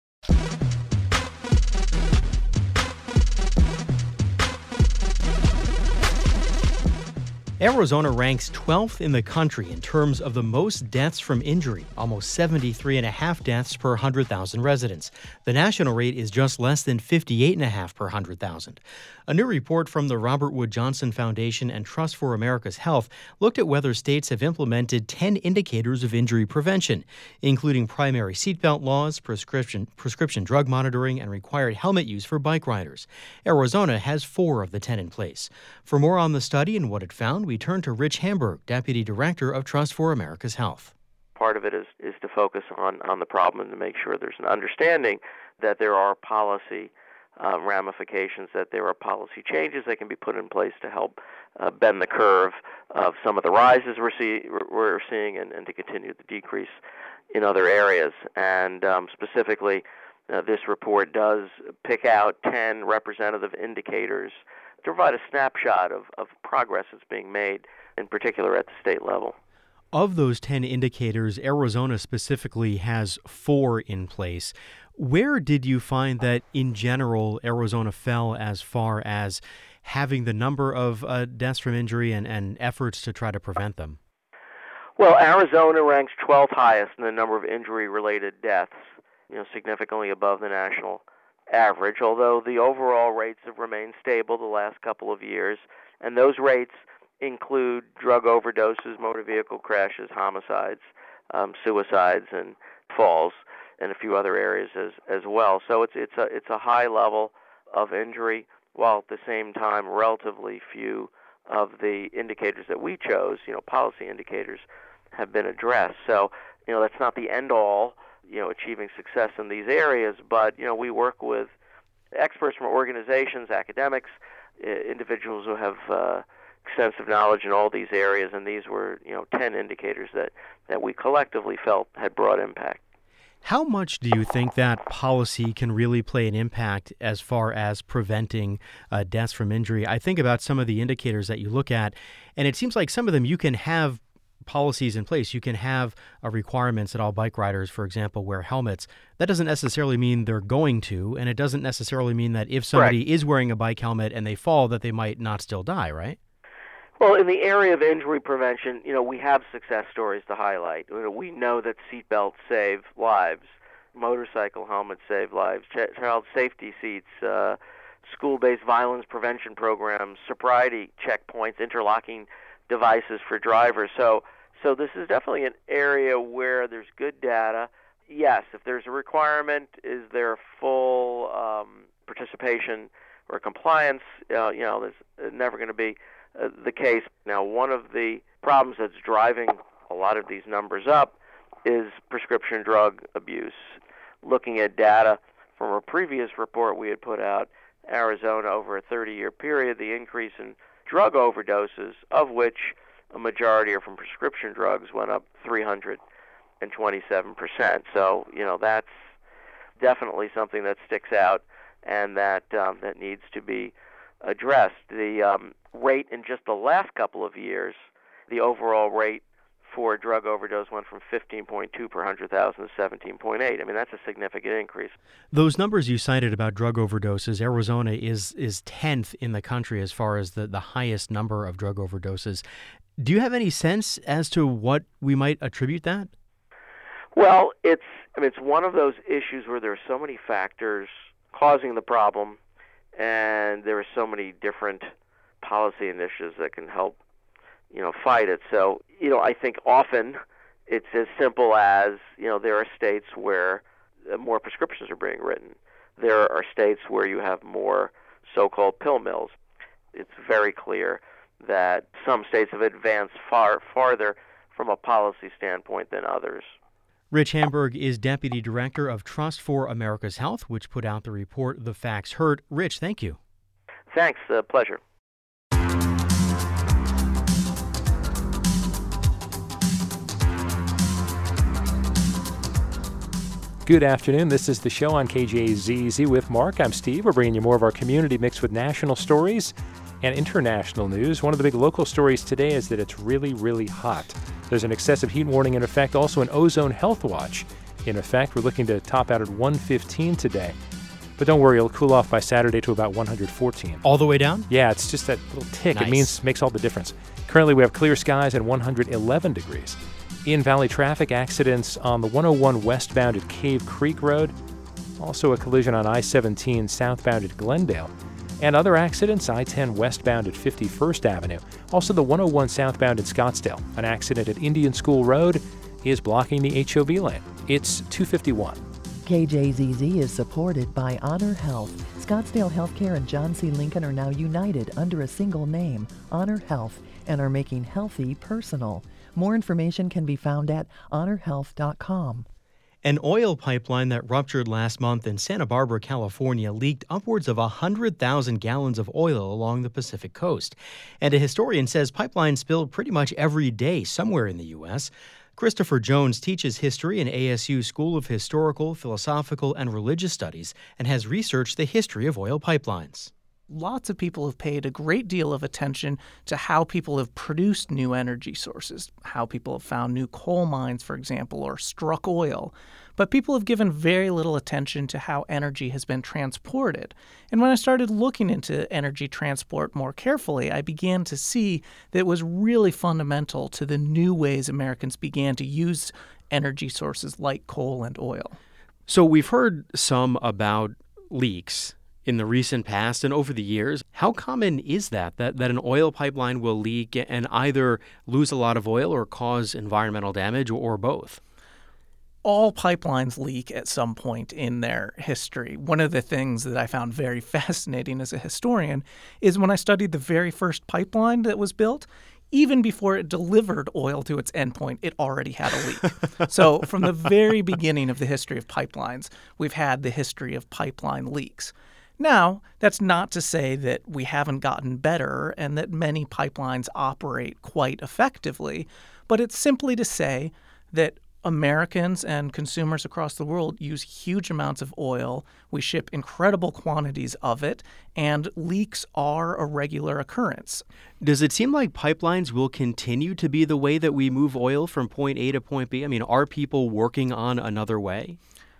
Arizona ranks 12th in the country in terms of the most deaths from injury, almost 73.5 deaths per 100,000 residents. The national rate is just less than 58.5 per 100,000. A new report from the Robert Wood Johnson Foundation and Trust for America's Health looked at whether states have implemented 10 indicators of injury prevention, including primary seatbelt laws, prescription drug monitoring, and required helmet use for bike riders. Arizona has 4 of the 10 in place. For more on the study and what it found, we turn to Rich Hamburg, Deputy Director of Trust for America's Health.
Part of it is to focus on the problem and to make sure there's an understanding that there are policy ramifications, that there are policy changes that can be put in place to help bend the curve of some of the rises we're seeing and to continue the decrease in other areas. And specifically, this report does pick out 10 representative indicators to provide a snapshot of progress that's being made, in particular at the state level.
Of those 10 indicators, Arizona specifically has 4 in place. Where did you find that, in general, Arizona fell as far as having the number of deaths from injury and efforts to try to prevent them?
Well, Arizona ranks 12th highest in the number of injury-related deaths, significantly above the national average, although the overall rates have remained stable the last couple of years, and those rates include drug overdoses, motor vehicle crashes, homicides, suicides, and falls, and a few other areas as well. So it's a high level of injury, while at the same time relatively few of the indicators that we chose, policy indicators, have been addressed. So, that's not the end all, achieving success in these areas, but, we work with experts from organizations, academics, individuals who have extensive knowledge in all these areas, and these were 10 indicators that we collectively felt had broad impact.
How much do you think that policy can really play an impact as far as preventing deaths from injury? I think about some of the indicators that you look at, and it seems like some of them you can have policies in place. You can have requirements that all bike riders, for example, wear helmets. That doesn't necessarily mean they're going to, and it doesn't necessarily mean that if somebody is wearing a bike helmet and they fall, that they might not still die, right?
Well, in the area of injury prevention, we have success stories to highlight. We know that seatbelts save lives, motorcycle helmets save lives, child safety seats, school-based violence prevention programs, sobriety checkpoints, interlocking devices for drivers. So this is definitely an area where there's good data. Yes, if there's a requirement, is there full participation or compliance? There's never going to be the case. Now, one of the problems that's driving a lot of these numbers up is prescription drug abuse. Looking at data from a previous report we had put out, Arizona over a 30-year period, the increase in drug overdoses, of which a majority are from prescription drugs, went up 327%. So, that's definitely something that sticks out and that needs to be addressed. The rate in just the last couple of years, the overall rate for drug overdose went from 15.2 per 100,000 to 17.8. I mean, that's a significant increase.
Those numbers you cited about drug overdoses, Arizona is 10th in the country as far as the highest number of drug overdoses. Do you have any sense as to what we might attribute that?
Well, it's one of those issues where there are so many factors causing the problem, and there are so many different policy initiatives that can help, fight it. So, I think often it's as simple as, there are states where more prescriptions are being written. There are states where you have more so-called pill mills. It's very clear that some states have advanced farther from a policy standpoint than others.
Rich Hamburg is Deputy Director of Trust for America's Health, which put out the report The Facts Hurt. Rich, thank you.
Thanks. Pleasure.
Good afternoon. This is the show on KJZZ with Mark. I'm Steve. We're bringing you more of our community mixed with national stories and international news. One of the big local stories today is that it's really, really hot. There's an excessive heat warning in effect, also an ozone health watch in effect. We're looking to top out at 115 today. But don't worry, it'll cool off by Saturday to about 114.
All the way down?
Yeah, it's just that little tick.
Nice.
It makes all the difference. Currently, we have clear skies at 111 degrees. In Valley traffic, accidents on the 101 westbound at Cave Creek Road. Also a collision on I-17 southbound at Glendale. And other accidents, I-10 westbound at 51st Avenue. Also the 101 southbound at Scottsdale. An accident at Indian School Road is blocking the HOV lane. It's 2:51.
KJZZ is supported by Honor Health. Scottsdale Healthcare and John C. Lincoln are now united under a single name, Honor Health, and are making healthy personal. More information can be found at honorhealth.com.
An oil pipeline that ruptured last month in Santa Barbara, California, leaked upwards of 100,000 gallons of oil along the Pacific coast. And a historian says pipelines spill pretty much every day somewhere in the U.S. Christopher Jones teaches history in ASU School of Historical, Philosophical, and Religious Studies and has researched the history of oil pipelines.
Lots of people have paid a great deal of attention to how people have produced new energy sources, how people have found new coal mines, for example, or struck oil. But people have given very little attention to how energy has been transported. And when I started looking into energy transport more carefully, I began to see that it was really fundamental to the new ways Americans began to use energy sources like coal and oil.
So we've heard some about leaks in the recent past and over the years. How common is that an oil pipeline will leak and either lose a lot of oil or cause environmental damage or both?
All pipelines leak at some point in their history. One of the things that I found very fascinating as a historian is when I studied the very first pipeline that was built, even before it delivered oil to its endpoint, it already had a leak. So from the very beginning of the history of pipelines, we've had the history of pipeline leaks. Now, that's not to say that we haven't gotten better and that many pipelines operate quite effectively, but it's simply to say that Americans and consumers across the world use huge amounts of oil. We ship incredible quantities of it, and leaks are a regular occurrence.
Does it seem like pipelines will continue to be the way that we move oil from point A to point B? I mean, are people working on another way?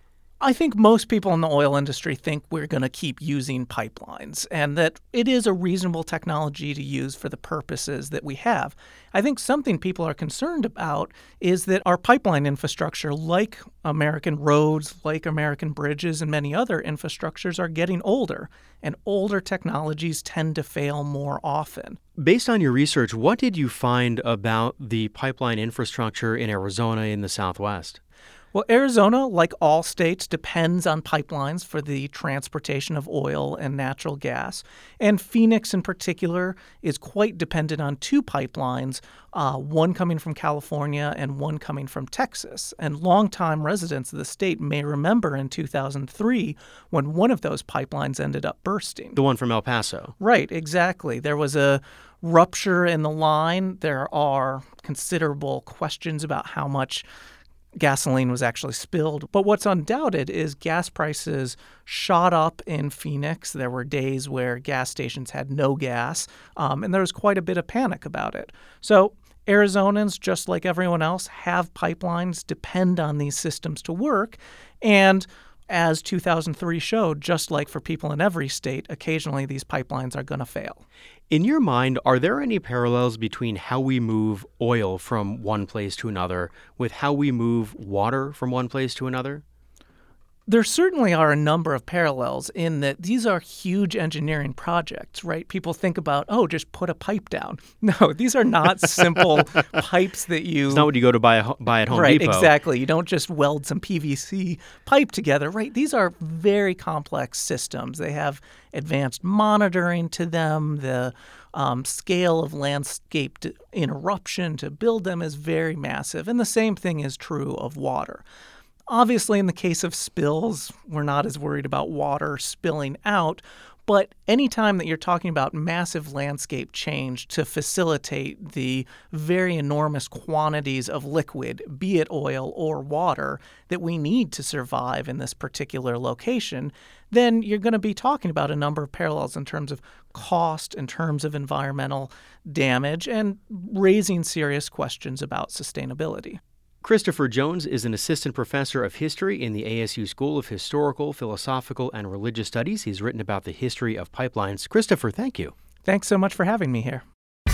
I think most people in the oil industry think we're going to keep using pipelines and that it is a reasonable technology to use for the purposes that we have. I think something people are concerned about is that our pipeline infrastructure, like American roads, like American bridges, and many other infrastructures, are getting older, and older technologies tend to fail more often.
Based on your research, what did you find about the pipeline infrastructure in Arizona in the Southwest?
Well, Arizona, like all states, depends on pipelines for the transportation of oil and natural gas. And Phoenix, in particular, is quite dependent on two pipelines, one coming from California and one coming from Texas. And longtime residents of the state may remember in 2003 when one of those pipelines ended up bursting.
The one from El Paso.
Right, exactly. There was a rupture in the line. There are considerable questions about how much gasoline was actually spilled. But what's undoubted is gas prices shot up in Phoenix. There were days where gas stations had no gas, and there was quite a bit of panic about it. So Arizonans, just like everyone else, have pipelines, depend on these systems to work, and as 2003 showed, just like for people in every state, occasionally these pipelines are going to fail.
In your mind, are there any parallels between how we move oil from one place to another with how we move water from one place to another?
There certainly are a number of parallels in that these are huge engineering projects, right? People think about, just put a pipe down. No, these are not simple pipes that you...
It's not what you go to buy at Home Depot.
Right, exactly. You don't just weld some PVC pipe together, right? These are very complex systems. They have advanced monitoring to them. The scale of landscape interruption to build them is very massive. And the same thing is true of water. Obviously, in the case of spills, we're not as worried about water spilling out, but anytime that you're talking about massive landscape change to facilitate the very enormous quantities of liquid, be it oil or water, that we need to survive in this particular location, then you're going to be talking about a number of parallels in terms of cost, in terms of environmental damage, and raising serious questions about sustainability.
Christopher Jones is an assistant professor of history in the ASU School of Historical, Philosophical, and Religious Studies. He's written about the history of pipelines. Christopher, thank you.
Thanks so much for having me here.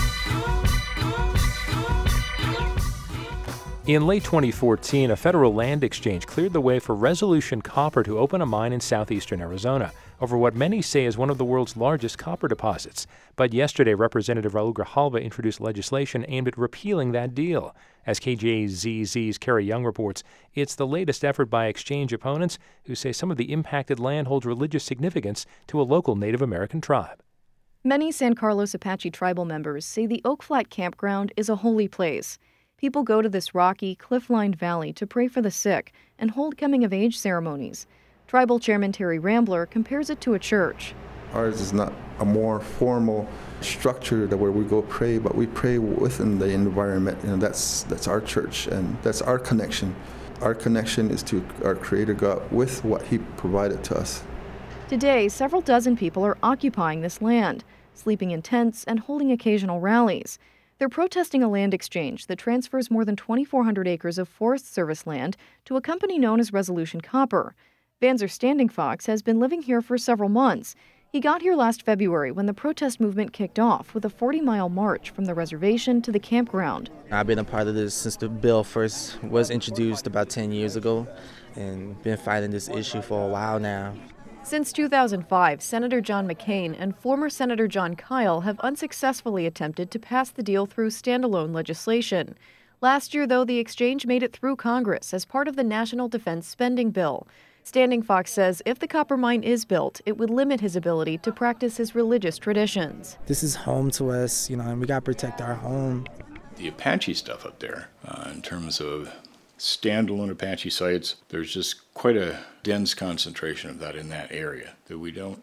In late 2014, a federal land exchange cleared the way for Resolution Copper to open a mine in southeastern Arizona over what many say is one of the world's largest copper deposits. But yesterday, Representative Raul Grijalva introduced legislation aimed at repealing that deal. As KJZZ's Carrie Young reports, it's the latest effort by exchange opponents who say some of the impacted land holds religious significance to a local Native American tribe.
Many San Carlos Apache tribal members say the Oak Flat campground is a holy place. People go to this rocky, cliff-lined valley to pray for the sick and hold coming-of-age ceremonies. Tribal Chairman Terry Rambler compares it to a church.
Ours is not a more formal structure where we go pray, but we pray within the environment, and that's our church, and that's our connection. Our connection is to our Creator God with what He provided to us.
Today, several dozen people are occupying this land, sleeping in tents and holding occasional rallies. They're protesting a land exchange that transfers more than 2,400 acres of Forest Service land to a company known as Resolution Copper. Vanzer Standing Fox has been living here for several months. He got here last February when the protest movement kicked off with a 40-mile march from the reservation to the campground.
I've been a part of this since the bill first was introduced about 10 years ago and been fighting this issue for a while now.
Since 2005, Senator John McCain and former Senator John Kyle have unsuccessfully attempted to pass the deal through standalone legislation. Last year, though, the exchange made it through Congress as part of the National Defense Spending Bill. Standing Fox says if the copper mine is built, it would limit his ability to practice his religious traditions.
This is home to us, and we got to protect our home.
The Apache stuff up there, in terms of standalone Apache sites, there's just quite a dense concentration of that in that area that we don't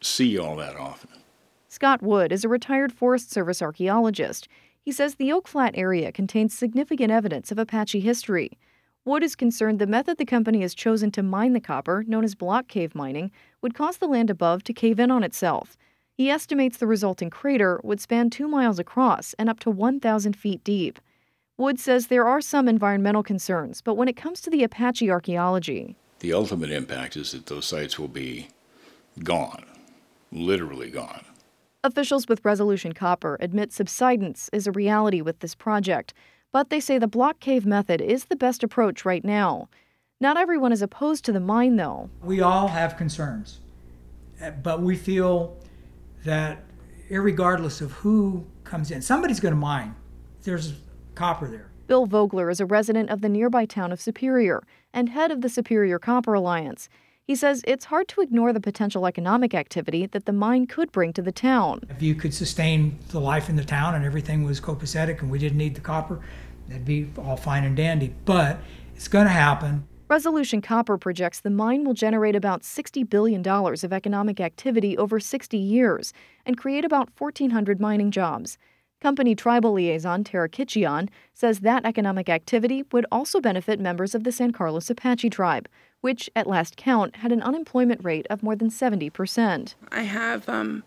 see all that often.
Scott Wood is a retired Forest Service archaeologist. He says the Oak Flat area contains significant evidence of Apache history. Wood is concerned the method the company has chosen to mine the copper, known as block cave mining, would cause the land above to cave in on itself. He estimates the resulting crater would span 2 miles across and up to 1,000 feet deep. Wood says there are some environmental concerns, but when it comes to the Apache archaeology,
The ultimate impact is that those sites will be gone, literally gone.
officials with Resolution Copper admit subsidence is a reality with this project, but they say the block cave method is the best approach right now. Not everyone is opposed to the mine, though.
We all have concerns, but we feel that irregardless of who comes in, somebody's going to mine. There's copper there.
Bill Vogler is a resident of the nearby town of Superior and head of the Superior Copper Alliance. He says it's hard to ignore the potential economic activity that the mine could bring to the town.
If you could sustain the life in the town and everything was copacetic and we didn't need the copper, that'd be all fine and dandy. But it's going to happen.
Resolution Copper projects the mine will generate about $60 billion of economic activity over 60 years and create about 1,400 mining jobs. Company tribal liaison Tara Kitchion says that economic activity would also benefit members of the San Carlos Apache tribe, which, at last count, had an unemployment rate of more than 70%.
I have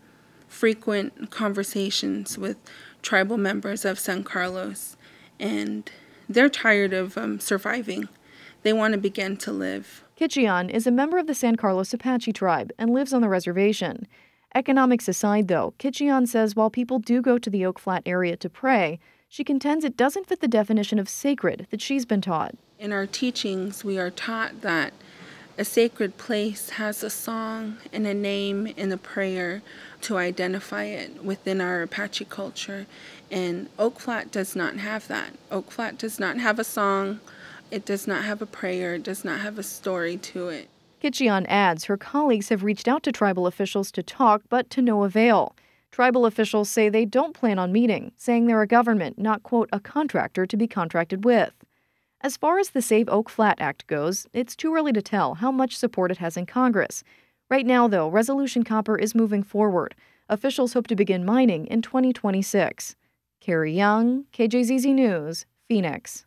frequent conversations with tribal members of San Carlos, and they're tired of surviving. They want to begin to live.
Kitchion is a member of the San Carlos Apache tribe and lives on the reservation. Economics aside, though, Kitchion says while people do go to the Oak Flat area to pray, she contends it doesn't fit the definition of sacred that she's been taught.
In our teachings, we are taught that a sacred place has a song and a name and a prayer to identify it within our Apache culture, and Oak Flat does not have that. Oak Flat does not have a song, it does not have a prayer, it does not have a story to it.
Kitchion adds her colleagues have reached out to tribal officials to talk, but to no avail. Tribal officials say they don't plan on meeting, saying they're a government, not, quote, a contractor to be contracted with. As far as the Save Oak Flat Act goes, it's too early to tell how much support it has in Congress. Right now, though, Resolution Copper is moving forward. Officials hope to begin mining in 2026. Carrie Young, KJZZ News, Phoenix.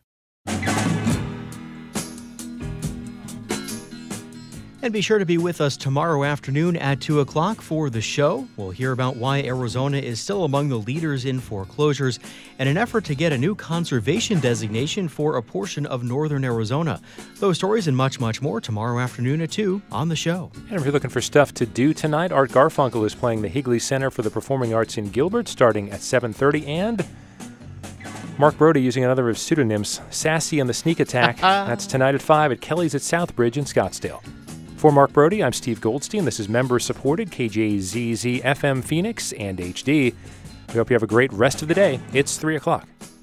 And be sure to be with us tomorrow afternoon at 2 o'clock for the show. We'll hear about why Arizona is still among the leaders in foreclosures and an effort to get a new conservation designation for a portion of northern Arizona. Those stories and much, much more tomorrow afternoon at 2 on the show.
And if you're looking for stuff to do tonight, Art Garfunkel is playing the Higley Center for the Performing Arts in Gilbert starting at 7:30, and Mark Brody using another of his pseudonyms, Sassy and the Sneak Attack. That's tonight at 5 at Kelly's at Southbridge in Scottsdale. For Mark Brody, I'm Steve Goldstein. This is member-supported KJZZ FM Phoenix and HD. We hope you have a great rest of the day. It's 3 o'clock.